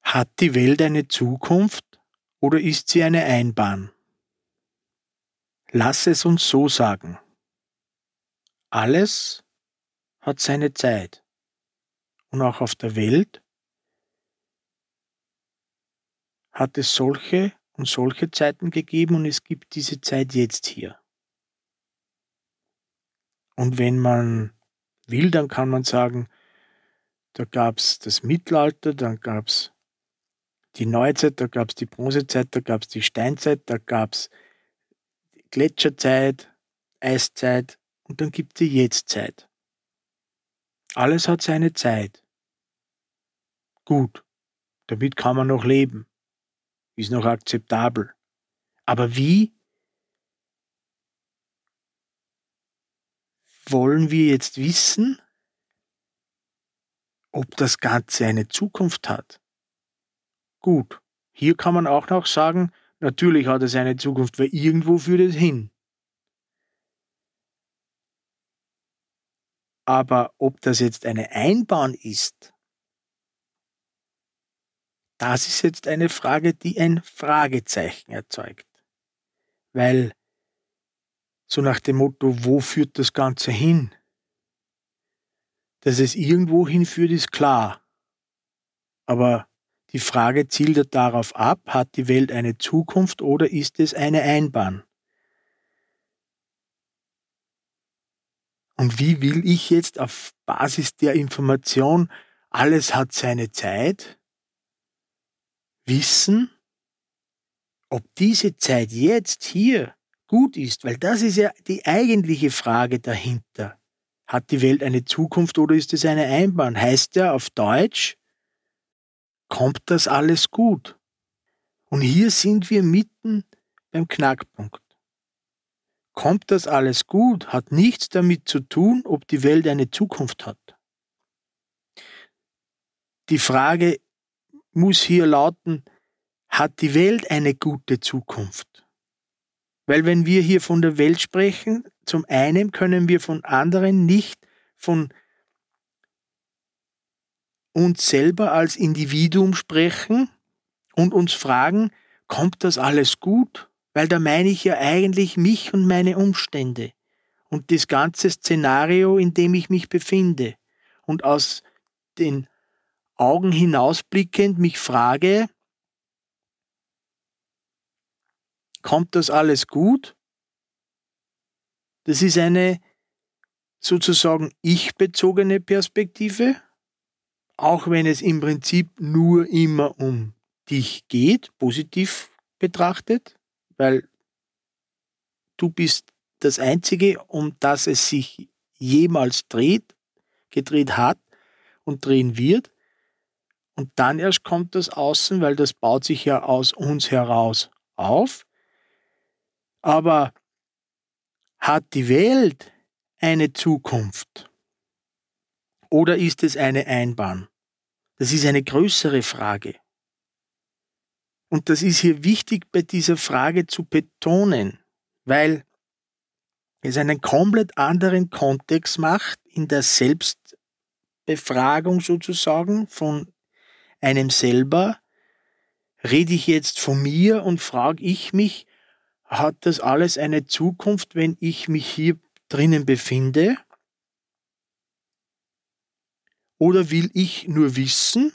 Hat die Welt eine Zukunft oder ist sie eine Einbahn? Lass es uns so sagen. Alles hat seine Zeit. Und auch auf der Welt hat es solche und solche Zeiten gegeben und es gibt diese Zeit jetzt hier. Und wenn man will, dann kann man sagen, da gab es das Mittelalter, dann gab es die Neuzeit, da gab es die Bronzezeit, da gab es die Steinzeit, da gab es Gletscherzeit, Eiszeit und dann gibt es die Jetztzeit. Alles hat seine Zeit. Gut, damit kann man noch leben, ist noch akzeptabel. Aber wie wollen wir jetzt wissen, ob das Ganze eine Zukunft hat? Gut, hier kann man auch noch sagen, natürlich hat es eine Zukunft, weil irgendwo führt es hin. Aber ob das jetzt eine Einbahn ist, das ist jetzt eine Frage, die ein Fragezeichen erzeugt. Weil so nach dem Motto, wo führt das Ganze hin? Dass es irgendwo hinführt, ist klar. Aber die Frage zielt darauf ab, hat die Welt eine Zukunft oder ist es eine Einbahn? Und wie will ich jetzt auf Basis der Information, alles hat seine Zeit, wissen, ob diese Zeit jetzt hier gut ist? Weil das ist ja die eigentliche Frage dahinter. Hat die Welt eine Zukunft oder ist es eine Einbahn? Heißt ja auf Deutsch, kommt das alles gut? Und hier sind wir mitten beim Knackpunkt. Kommt das alles gut, hat nichts damit zu tun, ob die Welt eine Zukunft hat. Die Frage muss hier lauten, hat die Welt eine gute Zukunft? Weil wenn wir hier von der Welt sprechen, zum einen können wir von anderen nicht von uns selber als Individuum sprechen und uns fragen, kommt das alles gut? Weil da meine ich ja eigentlich mich und meine Umstände und das ganze Szenario, in dem ich mich befinde. Und aus den Augen hinausblickend mich frage, kommt das alles gut? Das ist eine sozusagen ich-bezogene Perspektive, auch wenn es im Prinzip nur immer um dich geht, positiv betrachtet, weil du bist das Einzige, um das es sich jemals gedreht hat und drehen wird. Und dann erst kommt das Außen, weil das baut sich ja aus uns heraus auf. Aber hat die Welt eine Zukunft? Oder ist es eine Einbahn? Das ist eine größere Frage. Und das ist hier wichtig bei dieser Frage zu betonen, weil es einen komplett anderen Kontext macht in der Selbstbefragung sozusagen von einem selber. Rede ich jetzt von mir und frage ich mich, hat das alles eine Zukunft, wenn ich mich hier drinnen befinde? Oder will ich nur wissen,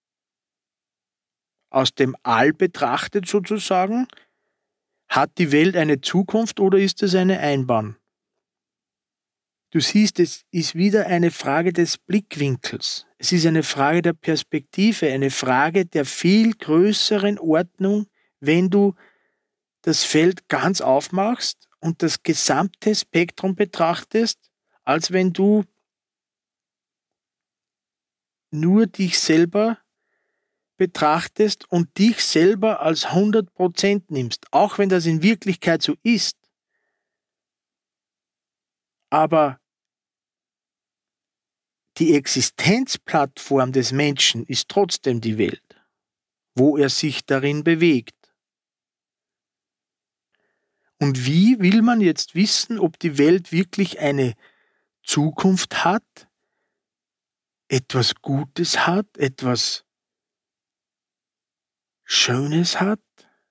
aus dem All betrachtet sozusagen, hat die Welt eine Zukunft oder ist es eine Einbahn? Du siehst, es ist wieder eine Frage des Blickwinkels. Es ist eine Frage der Perspektive, eine Frage der viel größeren Ordnung, wenn du das Feld ganz aufmachst und das gesamte Spektrum betrachtest, als wenn du nur dich selber betrachtest und dich selber als 100% nimmst, auch wenn das in Wirklichkeit so ist. Aber die Existenzplattform des Menschen ist trotzdem die Welt, wo er sich darin bewegt. Und wie will man jetzt wissen, ob die Welt wirklich eine Zukunft hat, etwas Gutes hat, etwas Schönes hat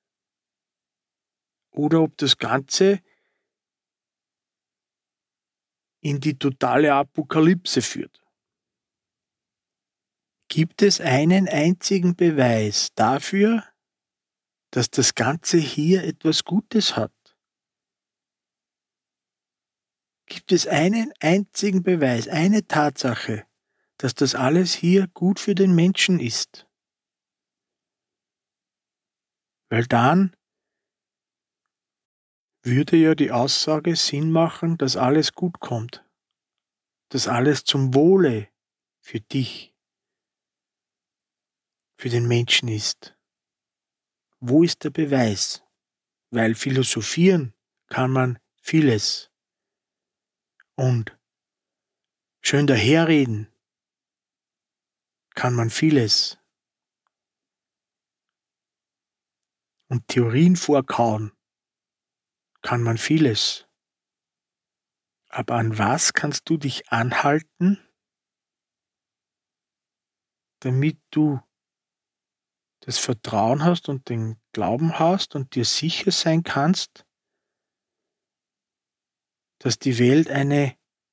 oder ob das Ganze in die totale Apokalypse führt. Gibt es einen einzigen Beweis dafür, dass das Ganze hier etwas Gutes hat? Gibt es einen einzigen Beweis, eine Tatsache, dass das alles hier gut für den Menschen ist? Weil dann würde ja die Aussage Sinn machen, dass alles gut kommt, dass alles zum Wohle für dich, für den Menschen ist. Wo ist der Beweis? Weil philosophieren kann man vieles und schön daherreden kann man vieles und Theorien vorkauen kann man vieles. Aber an was kannst du dich anhalten, damit du das Vertrauen hast und den Glauben hast und dir sicher sein kannst, dass die Welt eine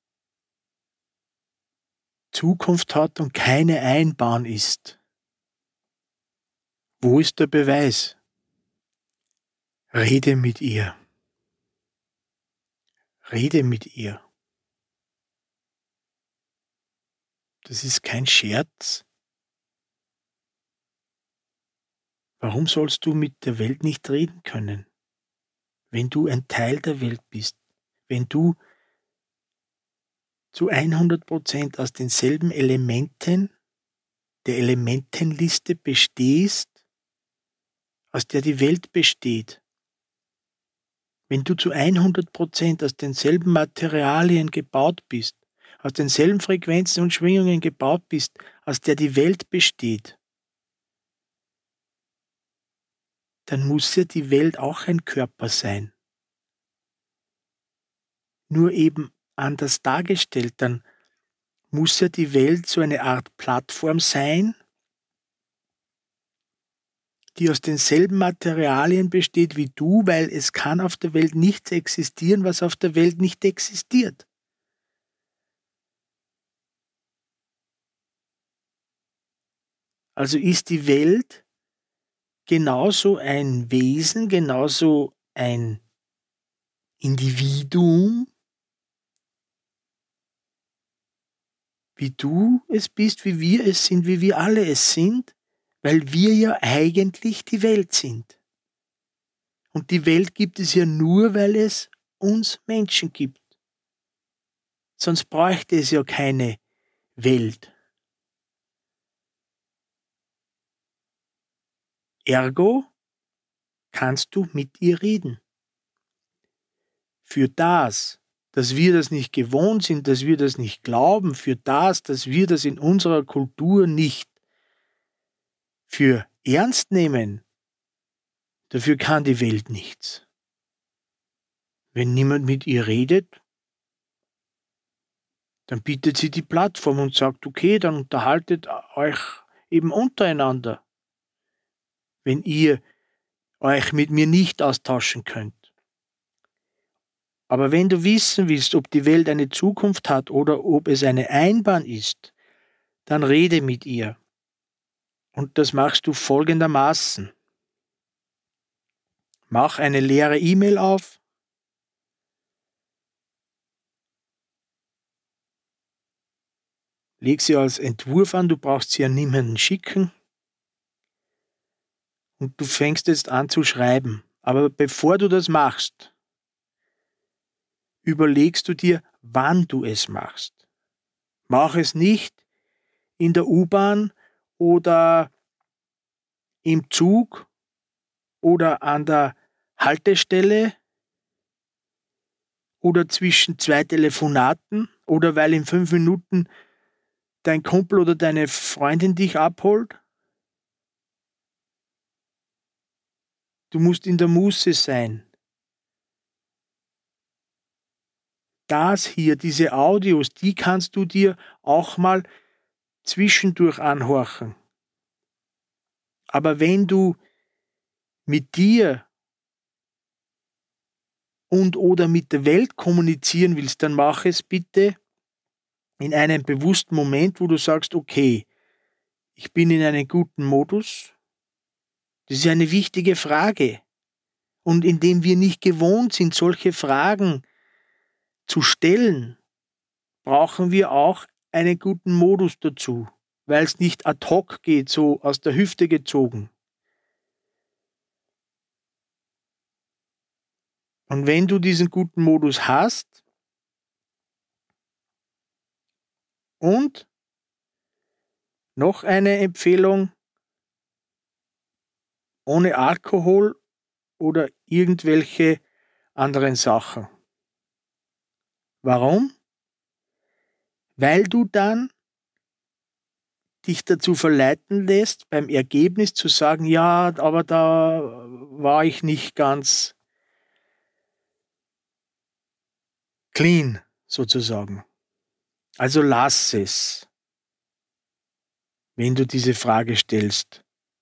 Zukunft hat und keine Einbahn ist? Wo ist der Beweis? Rede mit ihr. Rede mit ihr. Das ist kein Scherz. Warum sollst du mit der Welt nicht reden können, wenn du ein Teil der Welt bist, wenn du zu 100% aus denselben Elementen der Elementenliste bestehst, aus der die Welt besteht? Wenn du zu 100% aus denselben Materialien gebaut bist, aus denselben Frequenzen und Schwingungen gebaut bist, aus der die Welt besteht, dann muss ja die Welt auch ein Körper sein. Nur eben anders dargestellt, dann muss ja die Welt so eine Art Plattform sein, die aus denselben Materialien besteht wie du, weil es kann auf der Welt nichts existieren, was auf der Welt nicht existiert. Also ist die Welt genauso ein Wesen, genauso ein Individuum, wie du es bist, wie wir es sind, wie wir alle es sind, weil wir ja eigentlich die Welt sind. Und die Welt gibt es ja nur, weil es uns Menschen gibt. Sonst bräuchte es ja keine Welt. Ergo kannst du mit ihr reden. Für das, dass wir das nicht gewohnt sind, dass wir das nicht glauben, für das, dass wir das in unserer Kultur nicht für ernst nehmen, dafür kann die Welt nichts. Wenn niemand mit ihr redet, dann bietet sie die Plattform und sagt, okay, dann unterhaltet euch eben untereinander, wenn ihr euch mit mir nicht austauschen könnt. Aber wenn du wissen willst, ob die Welt eine Zukunft hat oder ob es eine Einbahn ist, dann rede mit ihr. Und das machst du folgendermaßen. Mach eine leere E-Mail auf, leg sie als Entwurf an, du brauchst sie an niemanden schicken und du fängst jetzt an zu schreiben. Aber bevor du das machst, überlegst du dir, wann du es machst. Mach es nicht in der U-Bahn oder im Zug oder an der Haltestelle oder zwischen zwei Telefonaten oder weil in 5 Minuten dein Kumpel oder deine Freundin dich abholt. Du musst in der Muße sein. Das hier, diese Audios, die kannst du dir auch mal zwischendurch anhorchen. Aber wenn du mit dir und oder mit der Welt kommunizieren willst, dann mach es bitte in einem bewussten Moment, wo du sagst, okay, ich bin in einem guten Modus. Das ist eine wichtige Frage. Und indem wir nicht gewohnt sind, solche Fragen zu stellen, brauchen wir auch einen guten Modus dazu, weil es nicht ad hoc geht, so aus der Hüfte gezogen. Und wenn du diesen guten Modus hast und noch eine Empfehlung, ohne Alkohol oder irgendwelche anderen Sachen. Warum? Weil du dann dich dazu verleiten lässt, beim Ergebnis zu sagen, ja, aber da war ich nicht ganz clean, sozusagen. Also lass es, wenn du diese Frage stellst.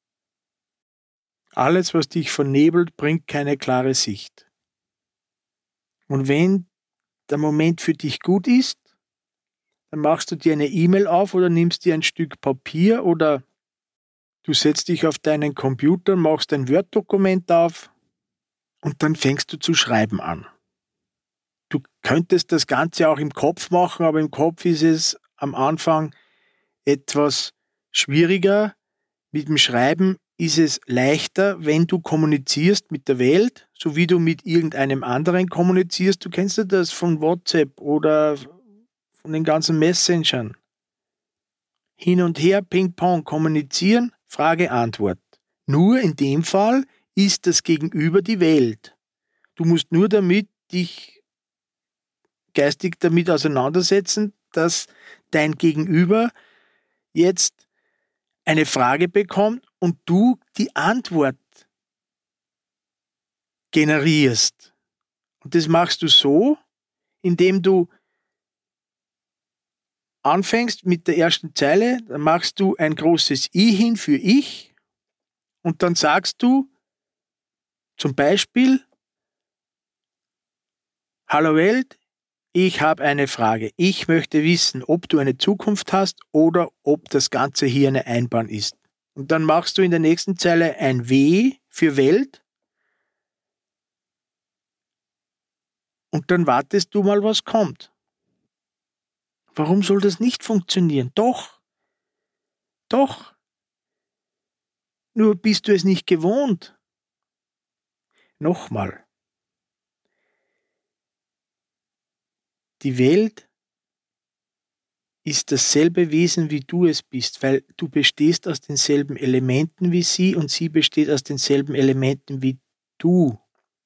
Alles, was dich vernebelt, bringt keine klare Sicht. Und wenn der Moment für dich gut ist, dann machst du dir eine E-Mail auf oder nimmst dir ein Stück Papier oder du setzt dich auf deinen Computer, machst ein Word-Dokument auf und dann fängst du zu schreiben an. Du könntest das Ganze auch im Kopf machen, aber im Kopf ist es am Anfang etwas schwieriger. Mit dem Schreiben ist es leichter, wenn du kommunizierst mit der Welt, so wie du mit irgendeinem anderen kommunizierst. Du kennst ja das von WhatsApp oder von den ganzen Messengern. Hin und her, Ping-Pong, kommunizieren, Frage, Antwort. Nur in dem Fall ist das Gegenüber die Welt. Du musst nur dich geistig damit auseinandersetzen, dass dein Gegenüber jetzt eine Frage bekommt und du die Antwort generierst. Und das machst du so, indem du anfängst mit der ersten Zeile, dann machst du ein großes I hin für ich und dann sagst du zum Beispiel, hallo Welt, ich habe eine Frage. Ich möchte wissen, ob du eine Zukunft hast oder ob das Ganze hier eine Einbahn ist. Und dann machst du in der nächsten Zeile ein W für Welt und dann wartest du mal, was kommt. Warum soll das nicht funktionieren? Doch, doch. Nur bist du es nicht gewohnt. Nochmal. Die Welt ist dasselbe Wesen, wie du es bist, weil du bestehst aus denselben Elementen wie sie und sie besteht aus denselben Elementen wie du.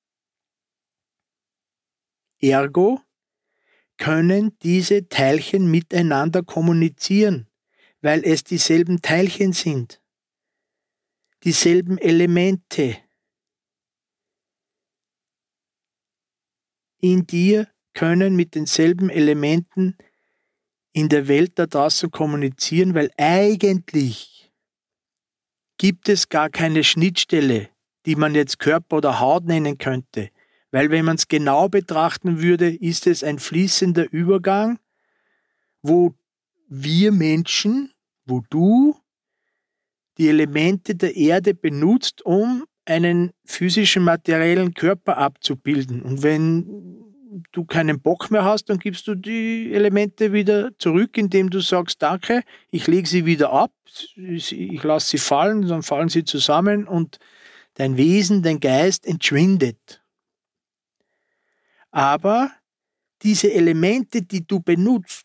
Ergo können diese Teilchen miteinander kommunizieren, weil es dieselben Teilchen sind, dieselben Elemente. In dir können mit denselben Elementen in der Welt da draußen kommunizieren, weil eigentlich gibt es gar keine Schnittstelle, die man jetzt Körper oder Haut nennen könnte. Weil wenn man es genau betrachten würde, ist es ein fließender Übergang, wo wir Menschen, wo du die Elemente der Erde benutzt, um einen physischen, materiellen Körper abzubilden. Und wenn du keinen Bock mehr hast, dann gibst du die Elemente wieder zurück, indem du sagst, danke, ich lege sie wieder ab, ich lasse sie fallen, dann fallen sie zusammen und dein Wesen, dein Geist entschwindet. Aber diese Elemente, die du benutzt,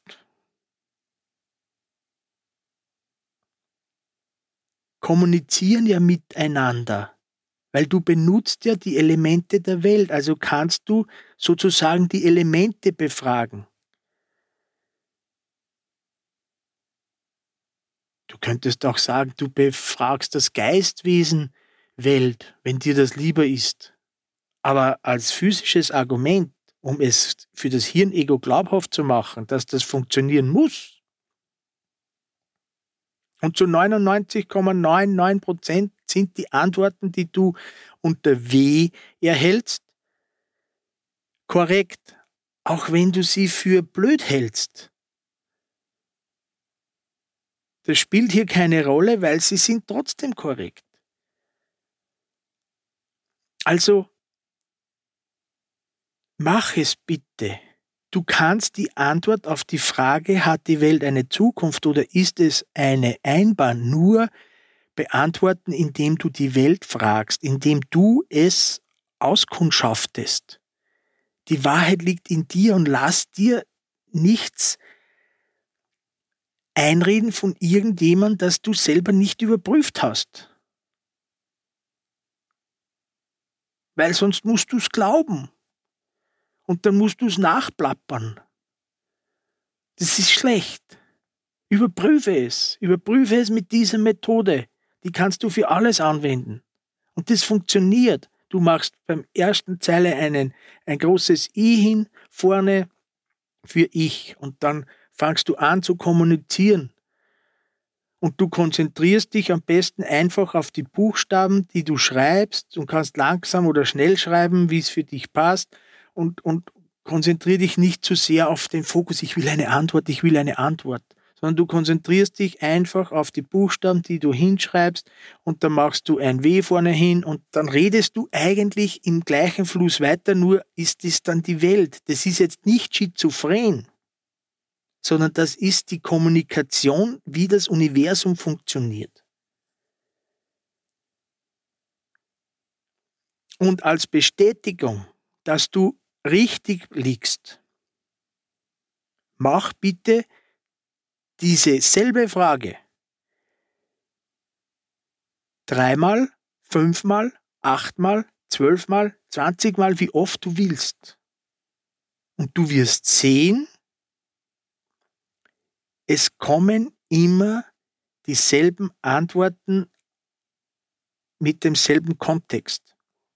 kommunizieren ja miteinander, weil du benutzt ja die Elemente der Welt, also kannst du sozusagen die Elemente befragen. Du könntest auch sagen, du befragst das Geistwesen Welt, wenn dir das lieber ist. Aber als physisches Argument, um es für das Hirnego glaubhaft zu machen, dass das funktionieren muss, und zu 99,99% Sind die Antworten, die du unter W erhältst, korrekt, auch wenn du sie für blöd hältst? Das spielt hier keine Rolle, weil sie sind trotzdem korrekt. Also, mach es bitte. Du kannst die Antwort auf die Frage, hat die Welt eine Zukunft oder ist es eine Einbahn, nur beantworten, indem du die Welt fragst, indem du es auskundschaftest. Die Wahrheit liegt in dir und lass dir nichts einreden von irgendjemandem, das du selber nicht überprüft hast. Weil sonst musst du es glauben. Und dann musst du es nachplappern. Das ist schlecht. Überprüfe es. Überprüfe es mit dieser Methode. Die kannst du für alles anwenden. Und das funktioniert. Du machst beim ersten Zeile ein großes I hin, vorne für ich. Und dann fangst du an zu kommunizieren. Und du konzentrierst dich am besten einfach auf die Buchstaben, die du schreibst. Du kannst langsam oder schnell schreiben, wie es für dich passt. Und konzentriere dich nicht zu sehr auf den Fokus, ich will eine Antwort, sondern du konzentrierst dich einfach auf die Buchstaben, die du hinschreibst und dann machst du ein W vorne hin und dann redest du eigentlich im gleichen Fluss weiter, nur ist es dann die Welt. Das ist jetzt nicht schizophren, sondern das ist die Kommunikation, wie das Universum funktioniert. Und als Bestätigung, dass du richtig liegst, mach bitte diese selbe Frage 3-mal, 5-mal, 8-mal, 12-mal, 20-mal, wie oft du willst. Und du wirst sehen, es kommen immer dieselben Antworten mit demselben Kontext.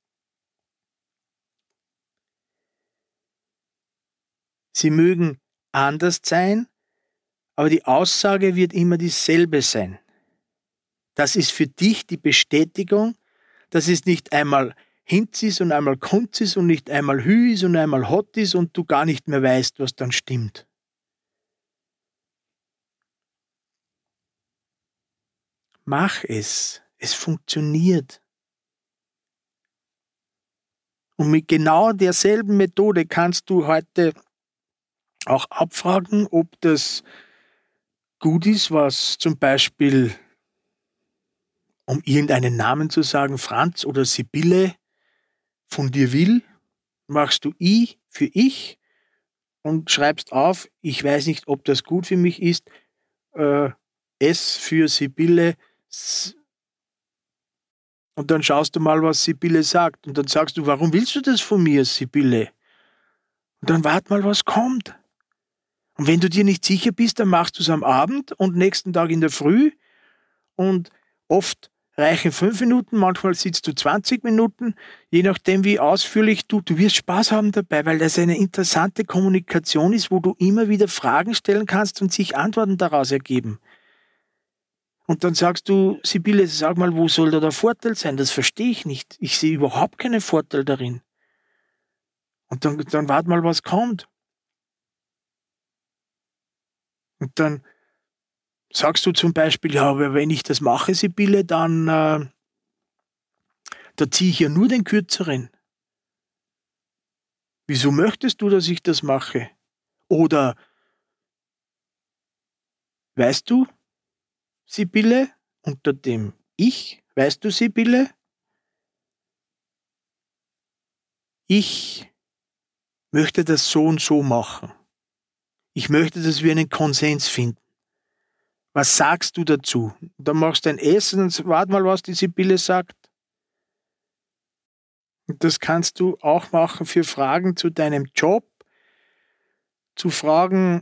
Sie mögen anders sein, aber die Aussage wird immer dieselbe sein. Das ist für dich die Bestätigung, dass es nicht einmal Hinz ist und einmal Kunz ist und nicht einmal Hü ist und einmal Hot ist und du gar nicht mehr weißt, was dann stimmt. Mach es. Es funktioniert. Und mit genau derselben Methode kannst du heute auch abfragen, ob das gut ist, was zum Beispiel, um irgendeinen Namen zu sagen, Franz oder Sibylle von dir will, machst du I für ich und schreibst auf, ich weiß nicht, ob das gut für mich ist, S für Sibylle und dann schaust du mal, was Sibylle sagt und dann sagst du, warum willst du das von mir, Sibylle? Und dann wart mal, was kommt. Und wenn du dir nicht sicher bist, dann machst du es am Abend und nächsten Tag in der Früh und oft reichen 5 Minuten, manchmal sitzt du 20 Minuten, je nachdem wie ausführlich du wirst Spaß haben dabei, weil das eine interessante Kommunikation ist, wo du immer wieder Fragen stellen kannst und sich Antworten daraus ergeben. Und dann sagst du, Sibylle, sag mal, wo soll da der Vorteil sein? Das verstehe ich nicht. Ich sehe überhaupt keinen Vorteil darin. Und dann wart mal, was kommt. Und dann sagst du zum Beispiel, ja, aber wenn ich das mache, Sibylle, dann da ziehe ich ja nur den Kürzeren. Wieso möchtest du, dass ich das mache? Oder, weißt du, Sibylle, unter dem Ich, weißt du, Sibylle, ich möchte das so und so machen. Ich möchte, dass wir einen Konsens finden. Was sagst du dazu? Dann machst du ein S und warte mal, was die Sibylle sagt. Und das kannst du auch machen für Fragen zu deinem Job, zu Fragen,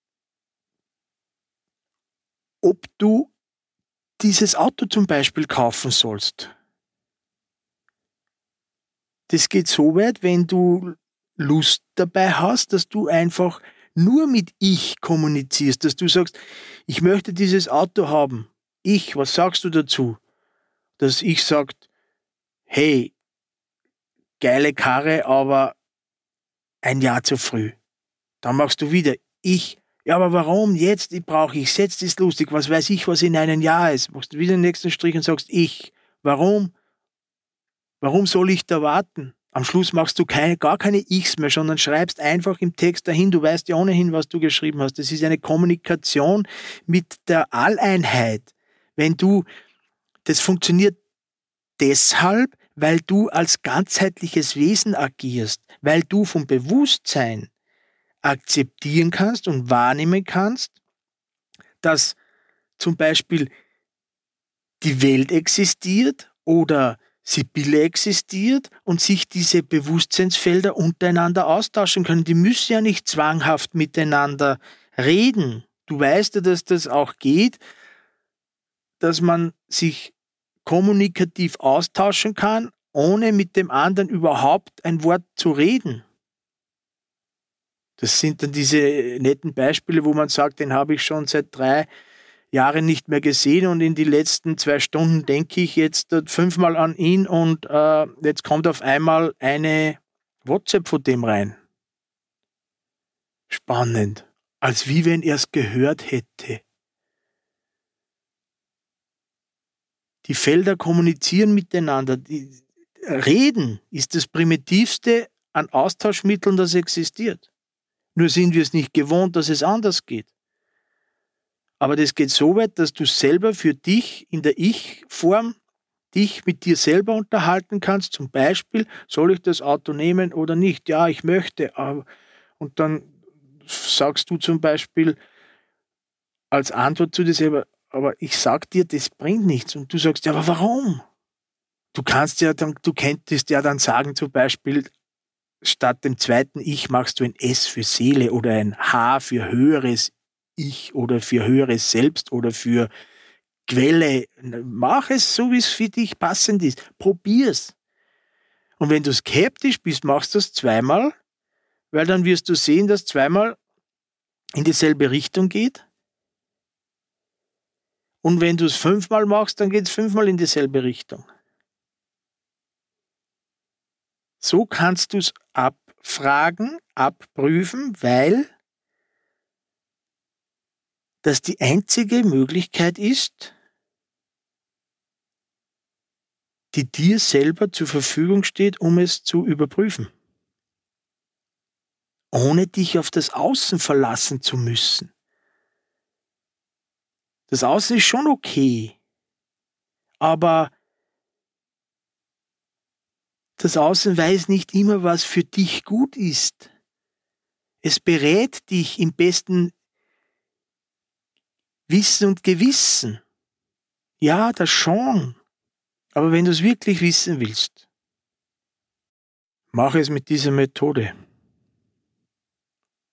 ob du dieses Auto zum Beispiel kaufen sollst. Das geht so weit, wenn du Lust dabei hast, dass du einfach nur mit Ich kommunizierst, dass du sagst, ich möchte dieses Auto haben. Ich, was sagst du dazu? dass ich sage, hey, geile Karre, aber ein Jahr zu früh. Dann machst du wieder, ja, aber warum jetzt? Jetzt ist lustig, was weiß ich, was in einem Jahr ist. Machst du wieder den nächsten Strich und sagst, warum? Warum soll ich da warten? Am Schluss machst du gar keine Ichs mehr, sondern schreibst einfach im Text dahin. Du weißt ja ohnehin, was du geschrieben hast. Das ist eine Kommunikation mit der Alleinheit. Das funktioniert deshalb, weil du als ganzheitliches Wesen agierst, weil du vom Bewusstsein akzeptieren kannst und wahrnehmen kannst, dass zum Beispiel die Welt existiert oder Sibylle existiert und sich diese Bewusstseinsfelder untereinander austauschen können. Die müssen ja nicht zwanghaft miteinander reden. Du weißt ja, dass das auch geht, dass man sich kommunikativ austauschen kann, ohne mit dem anderen überhaupt ein Wort zu reden. Das sind dann diese netten Beispiele, wo man sagt, den habe ich schon seit 3 Jahren nicht mehr gesehen und in die letzten 2 Stunden denke ich jetzt 5-mal an ihn und jetzt kommt auf einmal eine WhatsApp von dem rein. Spannend. Als wie wenn er es gehört hätte. Die Felder kommunizieren miteinander. Reden ist das Primitivste an Austauschmitteln, das existiert. Nur sind wir es nicht gewohnt, dass es anders geht. Aber das geht so weit, dass du selber für dich in der Ich-Form dich mit dir selber unterhalten kannst. Zum Beispiel, soll ich das Auto nehmen oder nicht? Ja, ich möchte. Und dann sagst du zum Beispiel als Antwort zu dir selber, aber ich sag dir, das bringt nichts. Und du sagst, ja, aber warum? Du könntest ja dann sagen, zum Beispiel, statt dem zweiten Ich machst du ein S für Seele oder ein H für höheres Ich oder für höheres Selbst oder für Quelle. Mach es so, wie es für dich passend ist. Probier's. Und wenn du skeptisch bist, machst du es 2-mal, weil dann wirst du sehen, dass 2-mal in dieselbe Richtung geht. Und wenn du es 5-mal machst, dann geht es 5-mal in dieselbe Richtung. So kannst du es abfragen, abprüfen, weil das die einzige Möglichkeit ist, die dir selber zur Verfügung steht, um es zu überprüfen. Ohne dich auf das Außen verlassen zu müssen. Das Außen ist schon okay, aber das Außen weiß nicht immer, was für dich gut ist. Es berät dich im besten Wissen und Gewissen. Ja, das schon. Aber wenn du es wirklich wissen willst, mach es mit dieser Methode.